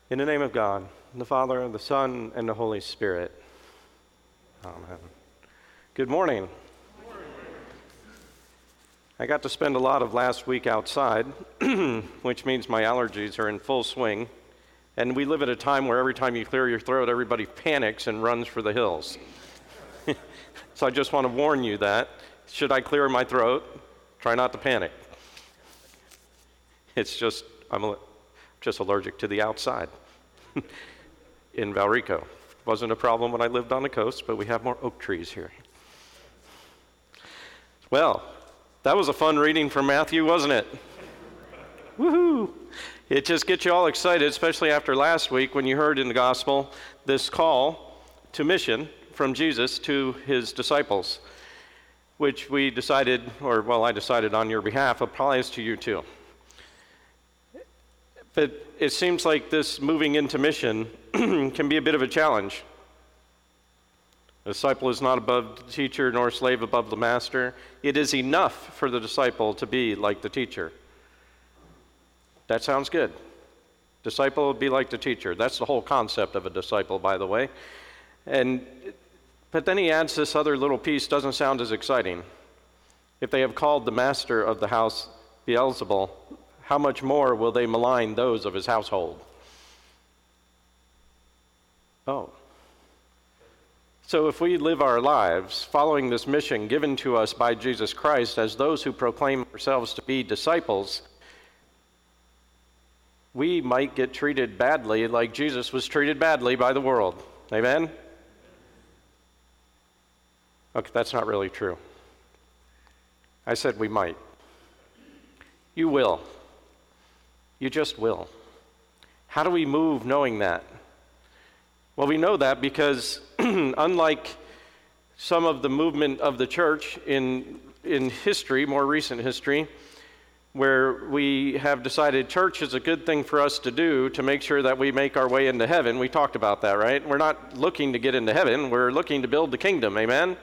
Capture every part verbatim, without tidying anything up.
In the name of God, the Father, and the Son, and the Holy Spirit. Amen. Good morning. Good morning. I got to spend a lot of last week outside, which means my allergies are in full swing. And we live at a time where every time you clear your throat, everybody panics and runs for the hills. So I just want to warn you that, should I clear my throat, try not to panic. It's just, I'm just allergic to the outside in Valrico. Wasn't a problem when I lived on the coast, but we have more oak trees here. Well, that was a fun reading from Matthew, wasn't it? Woohoo! It just gets you all excited, especially after last week when you heard in the gospel this call to mission from Jesus to his disciples, which we decided, or well, I decided on your behalf, applies to you too. But it seems like this moving into mission can be a bit of a challenge. The disciple is not above the teacher, nor slave above the master. It is enough for the disciple to be like the teacher. That sounds good. Disciple will be like the teacher. That's the whole concept of a disciple, by the way. And but then he adds this other little piece, doesn't sound as exciting. If they have called the master of the house Beelzebul, how much more will they malign those of his household? Oh. So if we live our lives following this mission given to us by Jesus Christ as those who proclaim ourselves to be disciples, we might get treated badly like Jesus was treated badly by the world. Amen? Okay, that's not really true. I said we might. You will. You just will. How do we move knowing that? Well, we know that because unlike some of the movement of the church in, in history, more recent history, where we have decided church is a good thing for us to do to make sure that we make our way into heaven. We talked about that, right? We're not looking to get into heaven. We're looking to build the kingdom. Amen?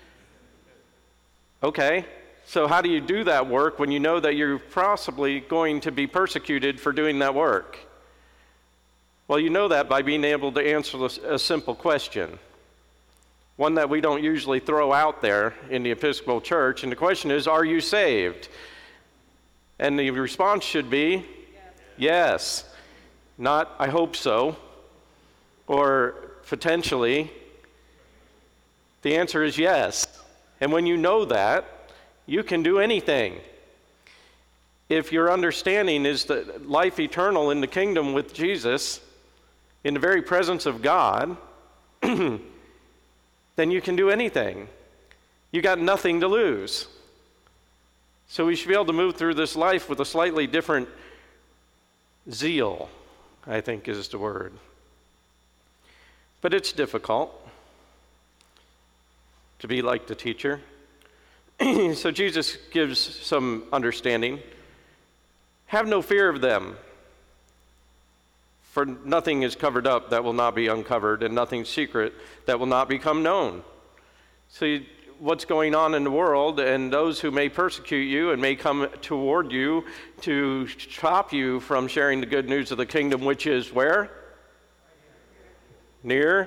Okay. So how do you do that work when you know that you're possibly going to be persecuted for doing that work? Well, you know that by being able to answer a simple question, one that we don't usually throw out there in the Episcopal Church, and the question is, are you saved? And the response should be, yes. yes. Not, I hope so, or potentially. The answer is yes. And when you know that, you can do anything. If your understanding is that life eternal in the kingdom with Jesus, in the very presence of God, then you can do anything. You got nothing to lose. So we should be able to move through this life with a slightly different zeal, I think is the word. But it's difficult to be like the teacher. So Jesus gives some understanding. Have no fear of them, for nothing is covered up that will not be uncovered, and nothing secret that will not become known. See what's going on in the world, and those who may persecute you and may come toward you to stop you from sharing the good news of the kingdom, which is where? Near.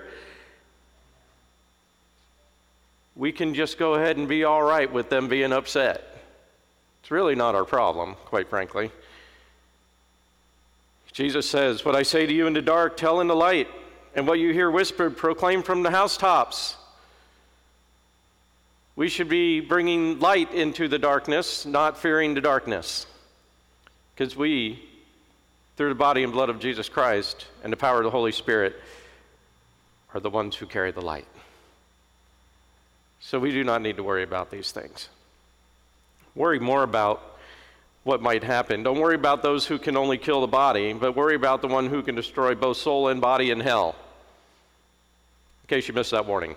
We can just go ahead and be all right with them being upset. It's really not our problem, quite frankly. Jesus says, what I say to you in the dark, tell in the light, and what you hear whispered, proclaim from the housetops. We should be bringing light into the darkness, not fearing the darkness. Because we, through the body and blood of Jesus Christ and the power of the Holy Spirit, are the ones who carry the light. So we do not need to worry about these things. Worry more about what might happen. Don't worry about those who can only kill the body, but worry about the one who can destroy both soul and body in hell. In case you missed that warning.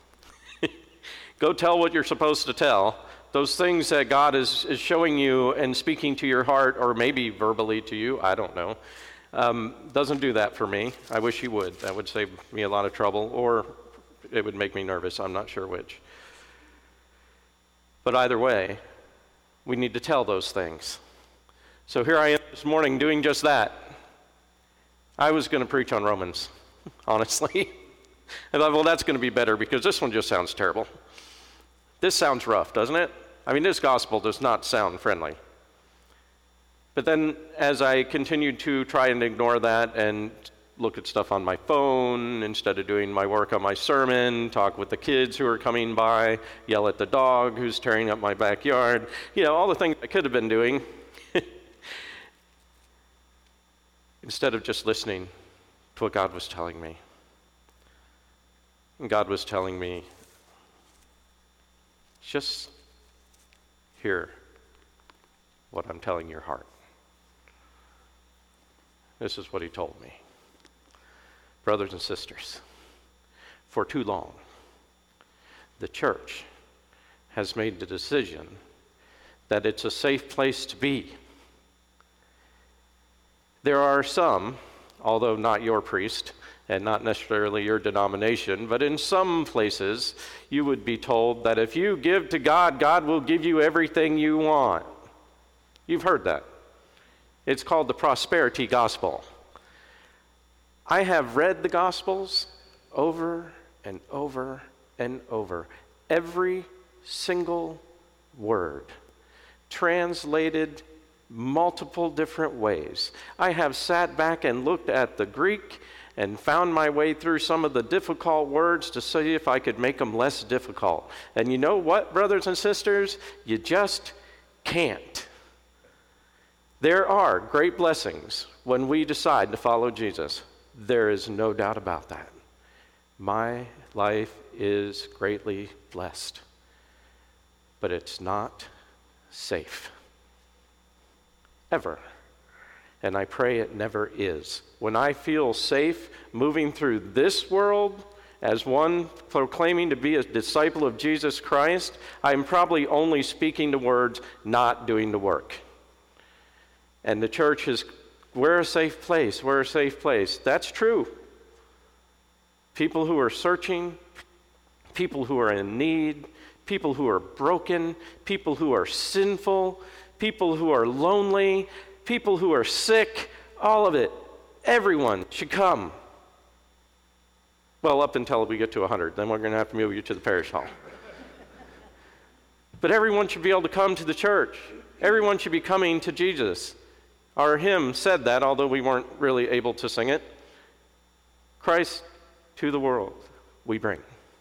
Go tell what you're supposed to tell. Those things that God is, is showing you and speaking to your heart, or maybe verbally to you, I don't know. Um, doesn't do that for me. I wish he would. That would save me a lot of trouble, or it would make me nervous. I'm not sure which. But either way, we need to tell those things. So here I am this morning doing just that. I was going to preach on Romans, honestly. I thought, well, that's going to be better because this one just sounds terrible. This sounds rough, doesn't it? I mean, this gospel does not sound friendly. But then as I continued to try and ignore that and look at stuff on my phone instead of doing my work on my sermon, talk with the kids who are coming by, yell at the dog who's tearing up my backyard, you know, all the things I could have been doing, instead of just listening to what God was telling me. And God was telling me, just hear what I'm telling your heart. This is what he told me. Brothers and sisters, for too long, the church has made the decision that it's a safe place to be. There are some, although not your priest and not necessarily your denomination, but in some places you would be told that if you give to God, God will give you everything you want. You've heard that. It's called the prosperity gospel. I have read the Gospels over and over and over. Every single word, translated multiple different ways. I have sat back and looked at the Greek and found my way through some of the difficult words to see if I could make them less difficult. And you know what, brothers and sisters? You just can't. There are great blessings when we decide to follow Jesus. There is no doubt about that. My life is greatly blessed, but it's not safe. Ever. And I pray it never is. When I feel safe moving through this world as one proclaiming to be a disciple of Jesus Christ, I'm probably only speaking the words, not doing the work. And the church is, we're a safe place, we're a safe place. That's true. People who are searching, people who are in need, people who are broken, people who are sinful, people who are lonely, people who are sick, all of it. Everyone should come. Well, up until we get to one hundred, then we're going to have to move you to the parish hall. But everyone should be able to come to the church. Everyone should be coming to Jesus. Our hymn said that, although we weren't really able to sing it. Christ to the world we bring.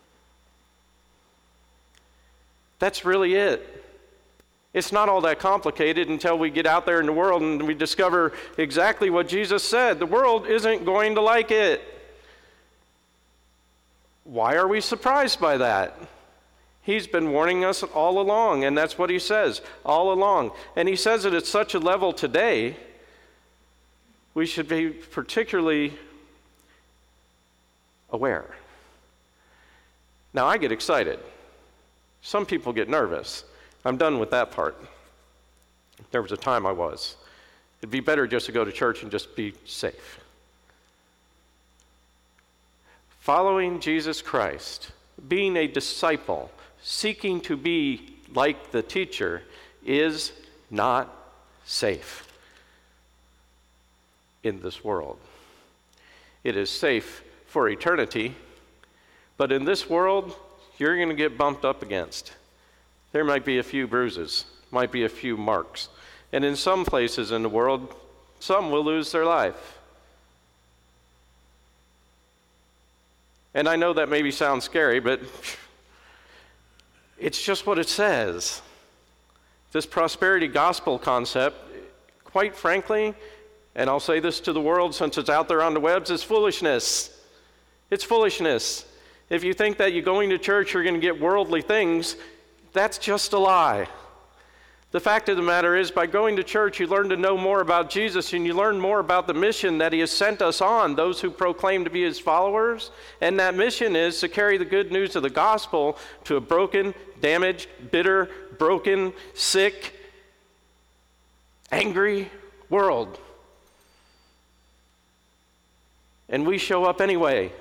That's really it. It's not all that complicated until we get out there in the world and we discover exactly what Jesus said. The world isn't going to like it. Why are we surprised by that? He's been warning us all along, and that's what he says, all along. And he says it at such a level today, we should be particularly aware. Now, I get excited. Some people get nervous. I'm done with that part. There was a time I was. It'd be better just to go to church and just be safe. Following Jesus Christ, being a disciple, seeking to be like the teacher, is not safe in this world. It is safe for eternity, but in this world, you're going to get bumped up against. There might be a few bruises, might be a few marks. And in some places in the world, some will lose their life. And I know that maybe sounds scary, but it's just what it says. This prosperity gospel concept, quite frankly, and I'll say this to the world since it's out there on the webs, is foolishness. It's foolishness. If you think that you're going to church, you're going to get worldly things, that's just a lie. The fact of the matter is, by going to church, you learn to know more about Jesus, and you learn more about the mission that he has sent us on, those who proclaim to be his followers. And that mission is to carry the good news of the gospel to a broken, damaged, bitter, broken, sick, angry world. And we show up anyway.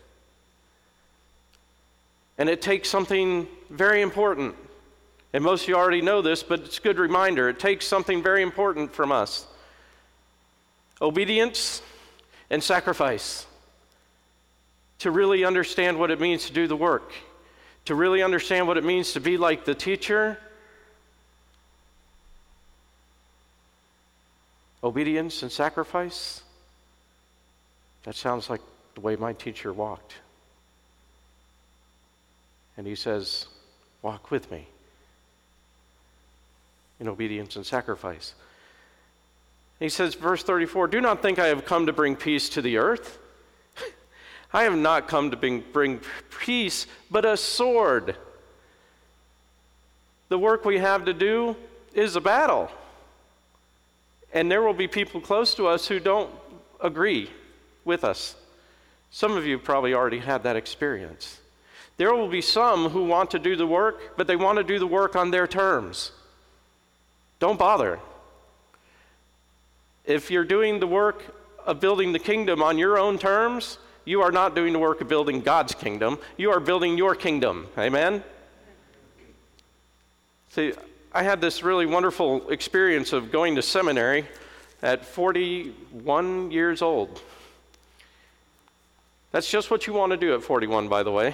And it takes something very important. And most of you already know this, but it's a good reminder. It takes something very important from us. Obedience and sacrifice, to really understand what it means to do the work, to really understand what it means to be like the teacher. Obedience and sacrifice. That sounds like the way my teacher walked. And he says, walk with me in obedience and sacrifice. He says, verse thirty-four, do not think I have come to bring peace to the earth. I have not come to bring, bring peace, but a sword. The work we have to do is a battle. And there will be people close to us who don't agree with us. Some of you probably already had that experience. There will be some who want to do the work, but they want to do the work on their terms. Don't bother. If you're doing the work of building the kingdom on your own terms, you are not doing the work of building God's kingdom. You are building your kingdom. Amen? See, I had this really wonderful experience of going to seminary at forty-one years old. That's just what you want to do at forty-one, by the way.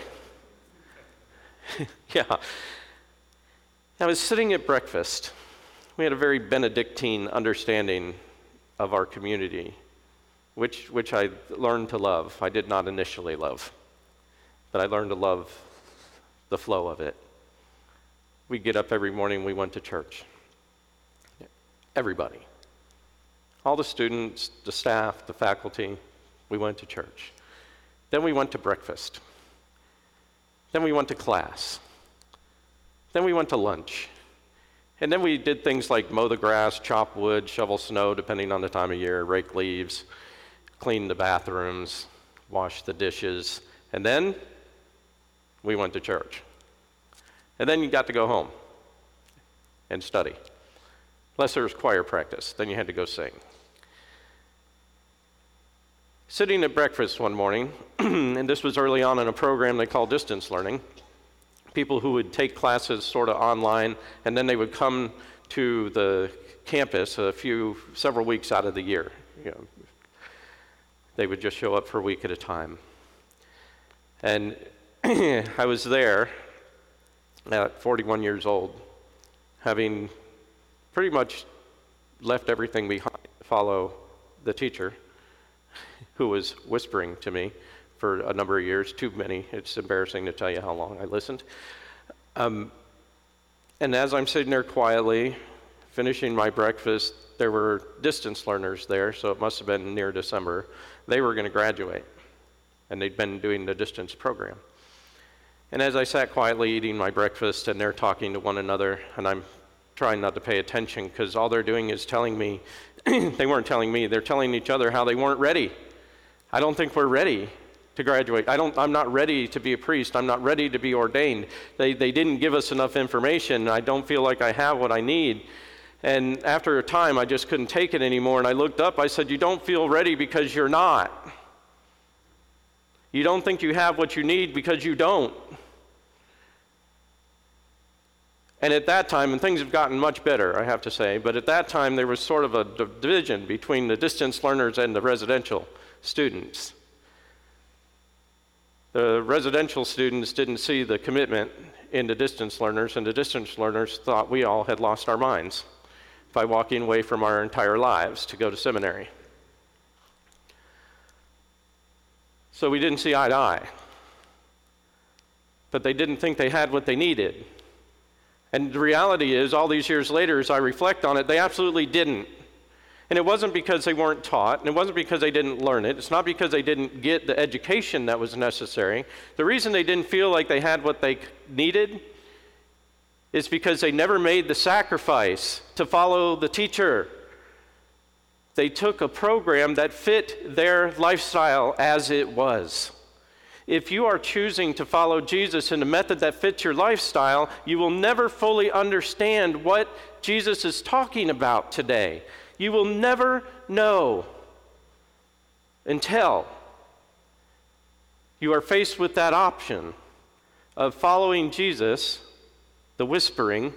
Yeah. I was sitting at breakfast. We had a very Benedictine understanding of our community, which, which I learned to love. I did not initially love, but I learned to love the flow of it. We get up every morning, we went to church. Everybody. All the students, the staff, the faculty, we went to church. Then we went to breakfast. Then we went to class. Then we went to lunch. And then we did things like mow the grass, chop wood, shovel snow, depending on the time of year, rake leaves, clean the bathrooms, wash the dishes. And then we went to church. And then you got to go home and study. Unless there was choir practice, then you had to go sing. Sitting at breakfast one morning, and this was early on in a program they call distance learning, people who would take classes sort of online, and then they would come to the campus a few, several weeks out of the year. You know, they would just show up for a week at a time. And I was there at forty-one years old, having pretty much left everything behind to follow the teacher, who was whispering to me for a number of years, too many. It's embarrassing to tell you how long I listened. Um, and as I'm sitting there quietly, finishing my breakfast, there were distance learners there, so it must have been near December. They were going to graduate, and they'd been doing the distance program. And as I sat quietly eating my breakfast, and they're talking to one another, and I'm trying not to pay attention, because all they're doing is telling me, they weren't telling me, they're telling each other how they weren't ready. I don't think we're ready to graduate. I don't, I'm not ready to be a priest. I'm not ready to be ordained. They, they didn't give us enough information. I don't feel like I have what I need. And after a time, I just couldn't take it anymore. And I looked up, I said, you don't feel ready because you're not. You don't think you have what you need because you don't. And at that time, and things have gotten much better, I have to say, but at that time there was sort of a division between the distance learners and the residential students. The residential students didn't see the commitment in the distance learners, and the distance learners thought we all had lost our minds by walking away from our entire lives to go to seminary. So we didn't see eye to eye. But they didn't think they had what they needed. And the reality is, all these years later, as I reflect on it, they absolutely didn't. And it wasn't because they weren't taught, and it wasn't because they didn't learn it. It's not because they didn't get the education that was necessary. The reason they didn't feel like they had what they needed is because they never made the sacrifice to follow the teacher. They took a program that fit their lifestyle as it was. If you are choosing to follow Jesus in a method that fits your lifestyle, you will never fully understand what Jesus is talking about today. You will never know until you are faced with that option of following Jesus, the whispering,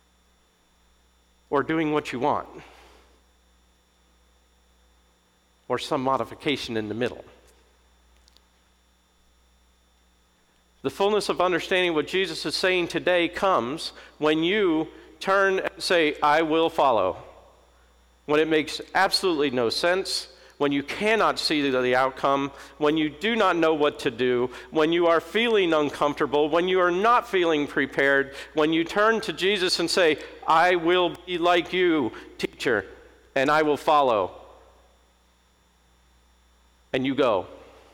or doing what you want, or some modification in the middle. The fullness of understanding what Jesus is saying today comes when you turn and say, I will follow. When it makes absolutely no sense, when you cannot see the outcome, when you do not know what to do, when you are feeling uncomfortable, when you are not feeling prepared, when you turn to Jesus and say, I will be like you, teacher, and I will follow. And you go.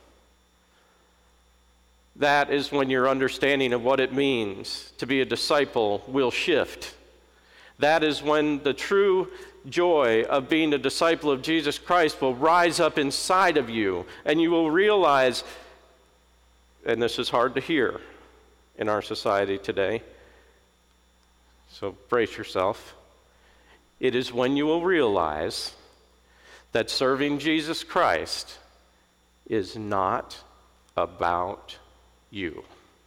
That is when your understanding of what it means to be a disciple will shift. That is when the true joy of being a disciple of Jesus Christ will rise up inside of you, and you will realize, and this is hard to hear in our society today, so brace yourself. It is when you will realize that serving Jesus Christ is not about you.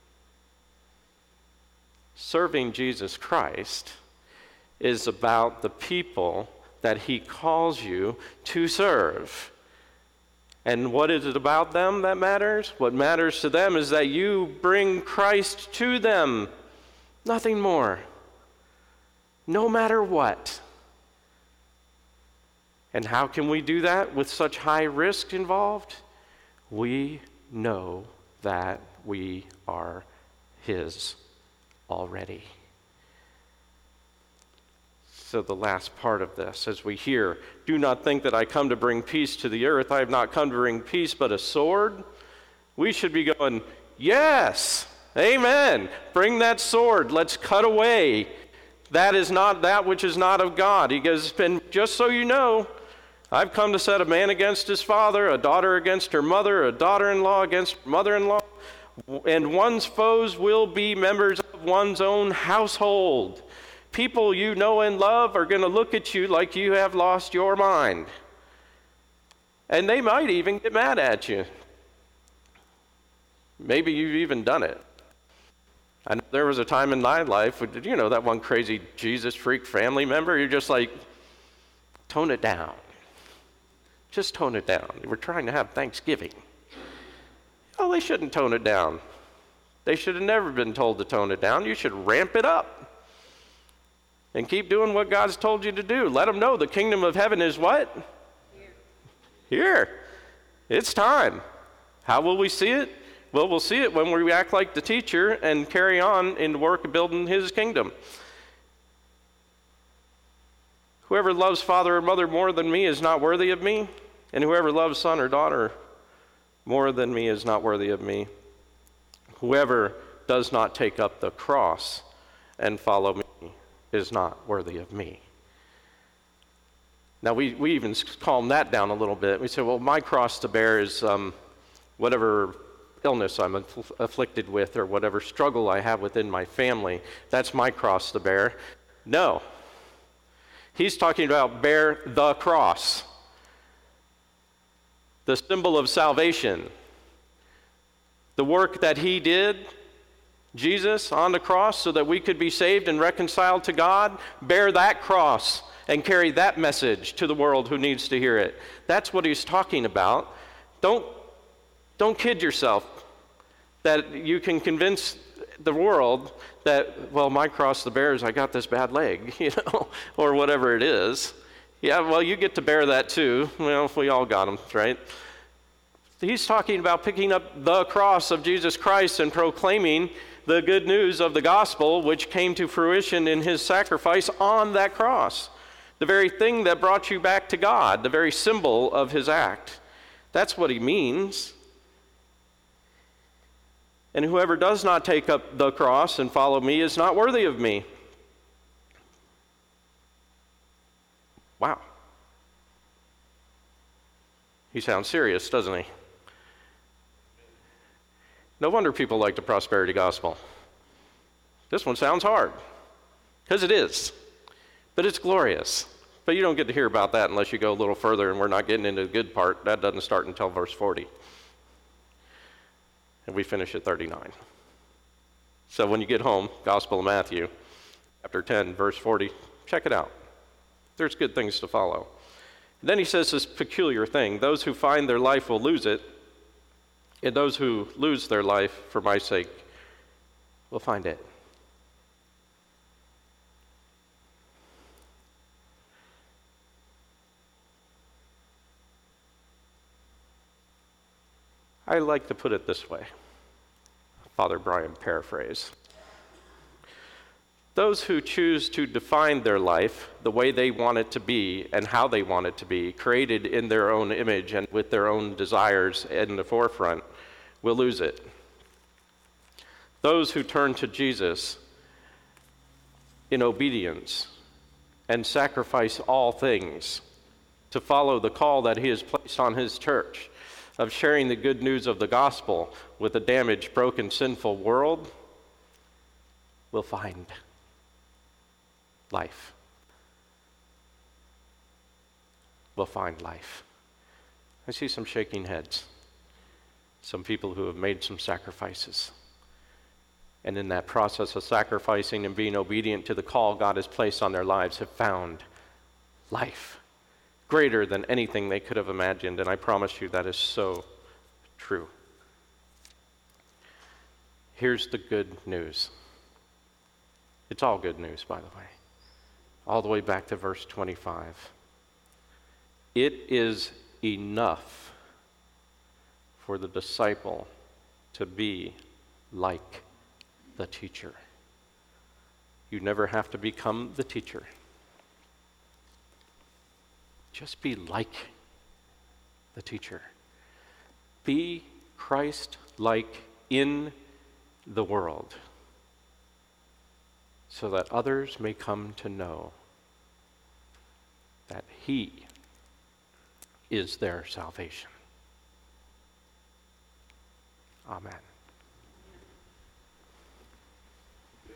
Serving Jesus Christ is about the people that he calls you to serve. And what is it about them that matters? What matters to them is that you bring Christ to them. Nothing more. No matter what. And how can we do that with such high risk involved? We know that we are his already. So the last part of this, as we hear, do not think that I come to bring peace to the earth. I have not come to bring peace, but a sword. We should be going, yes, amen. Bring that sword. Let's cut away. That is not that which is not of God. He goes, and just so you know, I've come to set a man against his father, a daughter against her mother, a daughter-in-law against her mother-in-law, and one's foes will be members of one's own household. People you know and love are going to look at you like you have lost your mind. And they might even get mad at you. Maybe you've even done it. I know there was a time in my life, with, you know, that one crazy Jesus freak family member, you're just like, tone it down. Just tone it down. We're trying to have Thanksgiving. Oh, they shouldn't tone it down. They should have never been told to tone it down. You should ramp it up. And keep doing what God's told you to do. Let them know the kingdom of heaven is what? Here. Here. It's time. How will we see it? Well, we'll see it when we act like the teacher and carry on in the work of building his kingdom. Whoever loves father or mother more than me is not worthy of me, and whoever loves son or daughter more than me is not worthy of me. Whoever does not take up the cross and follow me is not worthy of me. Now, we, we even calm that down a little bit. We say, well, my cross to bear is um, whatever illness I'm aff- afflicted with or whatever struggle I have within my family. That's my cross to bear. No. He's talking about bear the cross, the symbol of salvation. The work that he did, Jesus on the cross, so that we could be saved and reconciled to God, bear that cross and carry that message to the world who needs to hear it. That's what he's talking about. Don't, don't kid yourself that you can convince the world that, well, my cross to bear is I got this bad leg, you know, or whatever it is. Yeah, well, you get to bear that too. Well, we all got them, right? He's talking about picking up the cross of Jesus Christ and proclaiming the good news of the gospel, which came to fruition in his sacrifice on that cross. The very thing that brought you back to God, the very symbol of his act. That's what he means. And whoever does not take up the cross and follow me is not worthy of me. Wow. He sounds serious, doesn't he? No wonder people like the prosperity gospel. This one sounds hard, because it is, but it's glorious. But you don't get to hear about that unless you go a little further, and we're not getting into the good part. That doesn't start until verse forty. And we finish at thirty-nine. So when you get home, Gospel of Matthew, chapter ten, verse forty, check it out. There's good things to follow. Then he says this peculiar thing: those who find their life will lose it, and those who lose their life for my sake will find it. I like to put it this way, Father Brian paraphrase. Those who choose to define their life the way they want it to be and how they want it to be, created in their own image and with their own desires in the forefront, will lose it. Those who turn to Jesus in obedience and sacrifice all things to follow the call that he has placed on his church of sharing the good news of the gospel with a damaged, broken, sinful world will find life. Will find life. I see some shaking heads. Some people who have made some sacrifices. And in that process of sacrificing and being obedient to the call God has placed on their lives have found life. Greater than anything they could have imagined, and I promise you that is so true. Here's the good news. It's all good news, by the way. All the way back to verse twenty-five. It is enough for the disciple to be like the teacher. You never have to become the teacher. Just be like the teacher. Be Christ-like in the world so that others may come to know that he is their salvation. Amen.